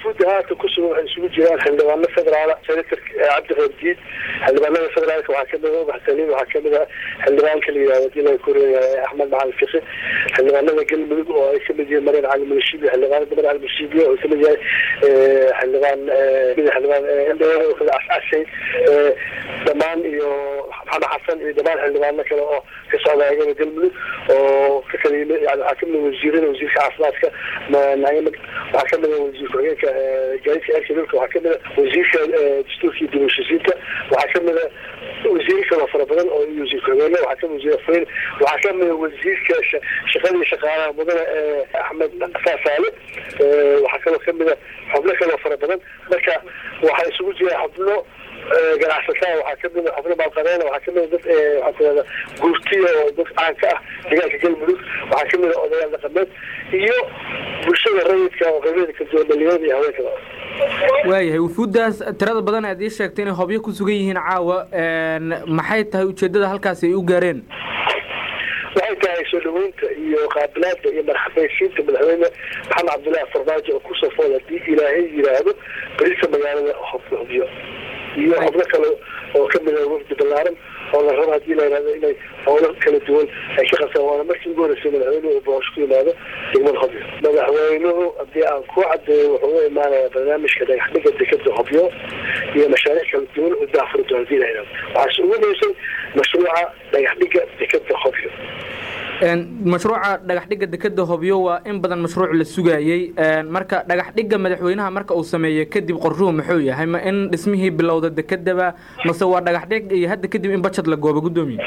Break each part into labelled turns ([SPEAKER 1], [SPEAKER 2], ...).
[SPEAKER 1] وفود هات كسر السوجي عندما نفذ على سنتر عبد الرجيد عندما نفذ على وحكمنا وحسنين وحكمنا عندما كلي ودينا كوريا أحمد مع الفقه عندما نقل من ويسمى مريض على المنشيبي عندما نقل على المنشيبي ويسمى عندما عندما وكل أساسي دمان يو محمد حسن دمان عندما كانوا كصعدة يجوا قلبي وكلمة يعني حكمنا وزيرنا وزير عفلاتك ما نعيمك وحكمنا وزير كوريا جايك أكيد وحكمنا وزير دستوري ديمقراطية وحكمنا وزير كوافربنا أو وزير كوريا وحكمنا وزير فين وحكمنا وزير شغال مدن أحمد فاسالي وحكمنا حبنا كوافربنا لك وحيسوي جي حبنا ganacsatada waxaa kamid ah xubno balqadeena waxaa kamid dad xubno guurtiya oo dad aanka ah deegaanka galmudug waxaa kamid ah odayaal dhaqameed iyo bulshada rayidka oo qabiilka doonaliyada iyo haweenka
[SPEAKER 2] waayahay wufuudaas tirada badan aad ii sheegtay inay hobyo ku sugan yihiin caawa maxay tahay ujeedada halkaas ay u gaareen
[SPEAKER 1] waxay tahay soo dhaweynta iyo qaabilaadda iyo marxabaysiinta madaxweyne maxamed cabdullaahi farmaajo oo kusoo fool haddii ilaahay yidhaahdo berisa magaalada hobyo iyo xubno kale oo kamid ah wafdi ballaaran oo la rabo haddii la yidhahdo inay howlo kala duwan ay ka qabtaan waana markii ugu horeysay madaxweynuhu uu boosho ku yimaado degmada hobyo madaxweynuhu haddii aan ku caddeeyo wuxuu u imaanayaa barnaamijka dhagaxdhiga dekeda hobyo iyo mashaariic kala duwan oo daafuri doona haddii la yidhahdo waxaase ugu muhiimsan mashruuca dhagaxdhiga dekeda hobyo
[SPEAKER 2] mashruuca dhagaxdhiga dekeda hobyo waa in badan mashruuc la sugayay marka dhagaxdhiga madaxweynaha marka uu sameeyo kadib qorshuhu muxuu yahay ma in dhismihii bilowda dekedaba mase waa dhagaxdhig iyo hadda kadib in budget la goobo gudoomiye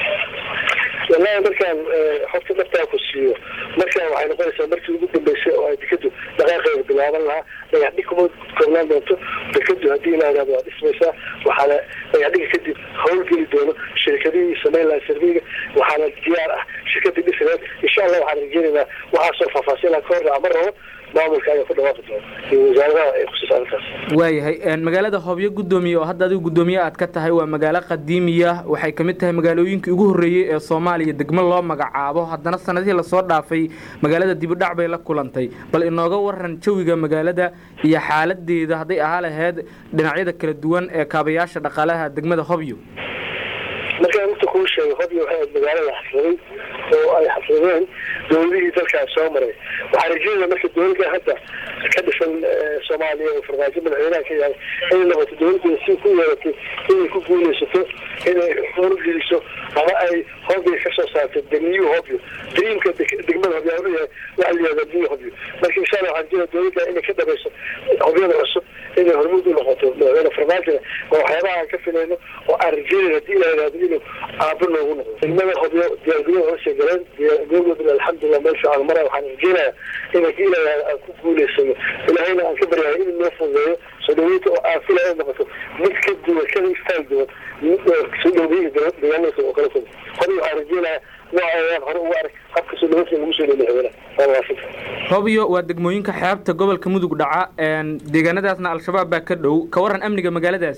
[SPEAKER 1] والله مركان حط نفتح كسيو مركان وحين قلت مركز جدا بس دكتور دقائق بالعمل لها يعني كم كمان دكتور دكتور هدي لا هذا اسمه وحلا يعني كده هول كل دول الشركة دي سمين لها سيرفيك وحلا ديار شركة دي مثلا إن شاء الله وحنا رجينا وحصل فاصلة كورة مرة maamulka ay ku dhawaaqdo wasaaradda ay ku saartaa
[SPEAKER 2] waayahay magaalada hobyo gudoomiye oo hadda adigu gudoomiye aad ka tahay waa magaalo qadiimiya waxay kamid tahay magaalooyinkii ugu horeeyay ee Soomaaliya degmo loo magacaabo haddana sanadihii la soo dhaafay magaalada dib u dhac bay la kulantay bal inooga waran jawiga magaalada iyo xaaladeeda haday ahaa lahayd dhinacyada kala duwan ee kaabayaasha dhaqaalaha degmada hobyo
[SPEAKER 1] markaan inta ku sheegay hobyo waxay magaalada xafladay oo ay xafladeen dowladihii dalkaas soo maray waxaa rajaynayaa marka dowladda hadda ka dhisan Soomaaliya oo farmaajo madaxweynaha ka yahay inay noqoto dowladda si ku yeelatay inay ku guuleysato inay horgeliso ama ay hobyo ka soo saarto degmada hobyo dreamka degmada hobyo waxa la yiraahdo degmada hobyo marka insha Allah waxaan jira dowladda inay ka dhabayso hobyada cusub inay hormuud u noqoto madaxweynaha farmaajo oo waxyaabaha ka filayno oo arjina hadii la yiraahdo inuu aabno ugu noqdo degmada hobyo diyaargarow oo sheegaleen diyaargarow alxamdulillah ma sha Allah waxaan rajaynayaa inay ilaa ku guuleysano ilaahayna aan ka baryahay inuu noo fududeeyo soo dhaweynta oo aafila ay noqoto mid ka duwan kala istaag duwan soo dhaweynta deegaanka oo kala soo hore waxaan rajaynayaa waa hore u arag habka soo dhaweynta lagu soo dhaweeyo
[SPEAKER 2] hobyo waa degmooyinka xeebta gobolka mudug dhaca deegaanadaasna al-shabaab baa ka dhow ka waran amniga magaaladaas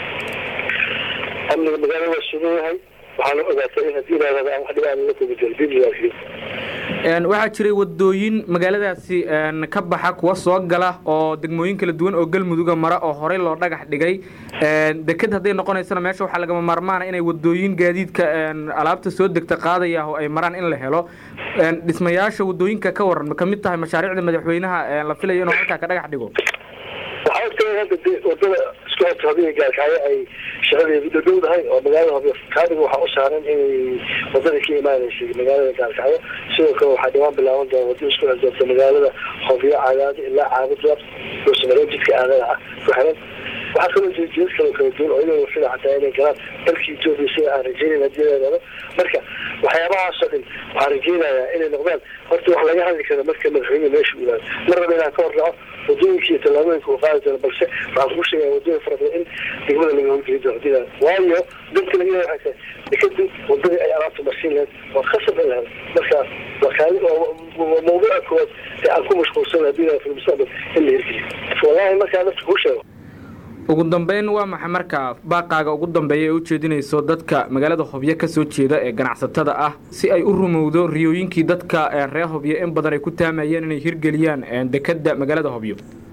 [SPEAKER 1] amniga magaalada waa sugan waxaan ogaatay in hadii la yiraahdo aan wax dhibaan la ku bedel
[SPEAKER 2] waxaa jiray wadooyin magaaladaasi ka baxa kuwa soo gala oo degmooyin kala duwan oo galmuduga mara oo horey loo dhagax dhigay deked haday noqonaysana meesha waxa laga maarmaana inay wadooyin gaadiidka alaabta soo degta qaadaya oo ay maraan in la helo dhismayaasha wadooyinka ka waran ka mid tahay mashaariicda madaxweynaha la filayo inuu halka ka dhagax dhigo
[SPEAKER 1] wadada isku xirta hobyo gaarkaayo ay shaqadeedu dhowdahay oo magaalada hobyo kaadiga waxa u saaran inay wadada ka imaanayso magaalada gaarkaayo sidoo kale waxaa dhawaan bilaaban doona wadada isku xirta magaalada hobyo cagaad ilaa caabudda oo sameeyay aadaha ku xiran waxaa kaloo jeedis kala duwan oo inay sida xataa inay galaan dalkii Itoobiya si aan rajaynayna diyaarada marka waxyaabahaas oo dhan waxaan rajaynayaa inay noqdaan horta wax laga hadli karo marka madaxweynaha meesha uu yahay marna inaan ka warramo wadooyinkii talaabooyinka uu qaadi doono balse waxaan ku sheegay wadooyin fara badan in degmada laga howlgeli doono waayo dadka laga yahay dekadu wadadii ay alaabta marsiin lahayd waa khasab in lahayd marka waa mawduuca koowaad ee aan ku mashquulsan haddii la fil mustaqbal in la hirgeliyo wallahi markaa nafta kuu sheego
[SPEAKER 2] ugu dambeyn waa maxay marka baaqaaga ugu dambeeya ee u jeedinayso dadka magaalada hobyo ka soo jeeda ee ganacsatada ah si ay u rumowdo riyooyinkii dadka reer hobyo in badan ay ku taamayeen inay hirgeliyaan dekada magaalada hobyo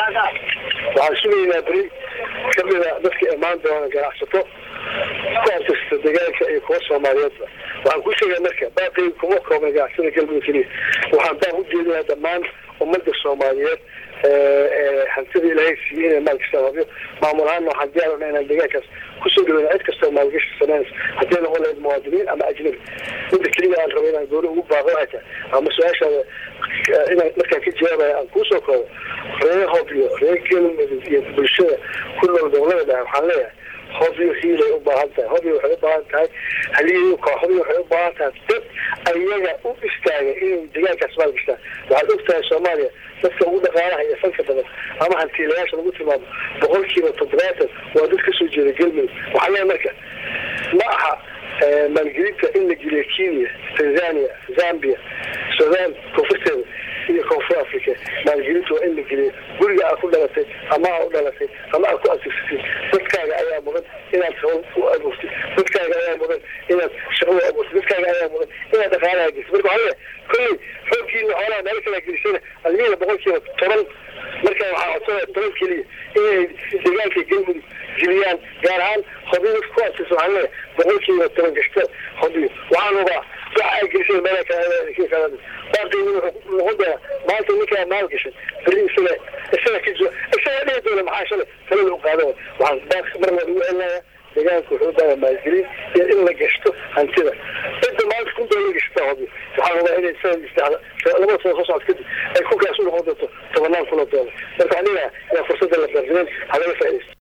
[SPEAKER 1] waxaan sugaynaa beri kamida dadka imaan doona ganacsato ku artista deegaanka iyo kuwa soomaaliyeedba waxaan ku sheegaa marka baaqi kuma koobna ganacsada galmudug keliya waxaan baa u jeedinaa dhammaan ummadda soomaaliyeed hantida ilaahay siiyey inay maalgashaan habyo maamul ahaan waxaan diyaarna inaan deegaankaas kusoo dhaweyna cid kastoo maalgashi sameynaysa haddii noqon lahayd muwaadiniin ama ajnabi midda keliya aan rabo inaan gooni ugu baaqo hata ama su-aashaada inaan markaan ka jawaabaya aan kuusoo koobo reer hobyo reer galmudug iyo bulshada ku nool gobolada dhexe waxaan leeyahay hobyo hiilay u baahan tahay hobyo waxay u baahan tahay haliyey kooxdii waxay u baahan tahay dad ayaga u istaagay inay deegaankaas maalgashtaan waxaad og tahay soomaaliya dadka ugu dhaqaalaha iyo fanka badan ama hantiilayaasha lagu tilmaamo 70% waa dad kasoo jeeda galmudug waxaa leeyahay marka ma aha maalgelinta in la geliyo Kenya, Tanzania, Zambia, Sudan, koonfurteeda iyo koonfur Afrika maalgelinta waa in la geliyo guriga aad ku dhalatay ama aad u dhalatay ama aad ku asisatay dadkaaga ayaa mudan inaad u abuurtid dadkaaga ayaa mudan inaad shaqo u abuurtid dadkaaga ayaa mudan inaad dhaqaalaha gelisid marka waxaa leeyahay xooggiina xoolaha meel kala gelisana admiina 10% marka waxaa codsanaya 10 keliya inay deegaanka galmudug geliyaan gaar ahaan hobyo ku asisa waxaa leeyahay 10% gashta hobyo waxaan ogaa waxa ay gelisay meel kala baaqi wuxuu noqdaa maanta ninka maal gashay bari isaga kijo isaga dheedoona maxaa shalay kala loo qaado waxaan baaq marna ugu celinayaa deegaanka wuxuu baahan maalgelin iyo in la gashto hantida inta maanta ku doolan gashta hobyo waxaan ogaa inay soo istaagto laba soo socod kadib ay ku gaas u noqon doonto $10,000 marka aniga yaa fursada la qarsan hada la faa'iido